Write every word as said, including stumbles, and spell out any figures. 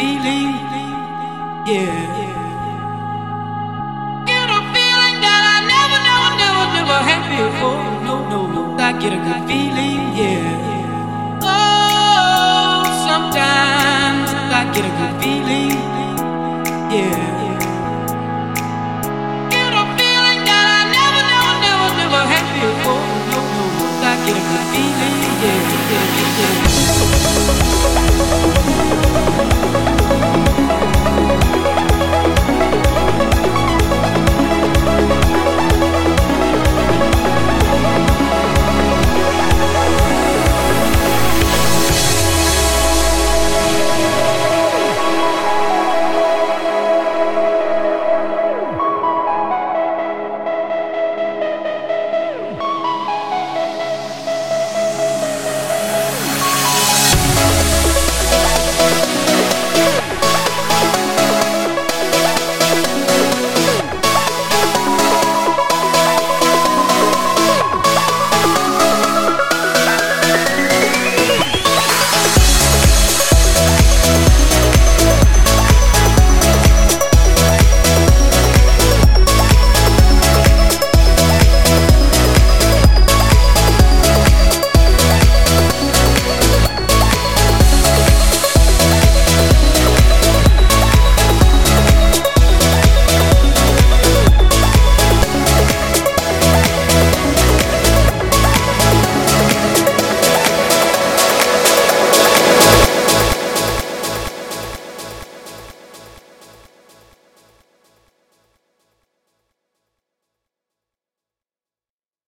feeling, yeah. Get a feeling that I never, never, never, never had before. No, no, no. I get a good feeling, yeah. Oh, sometimes I get a good feeling, yeah. Get a feeling that I never, never, never, never had before. No, no, no. I get a good feeling, yeah, yeah, yeah.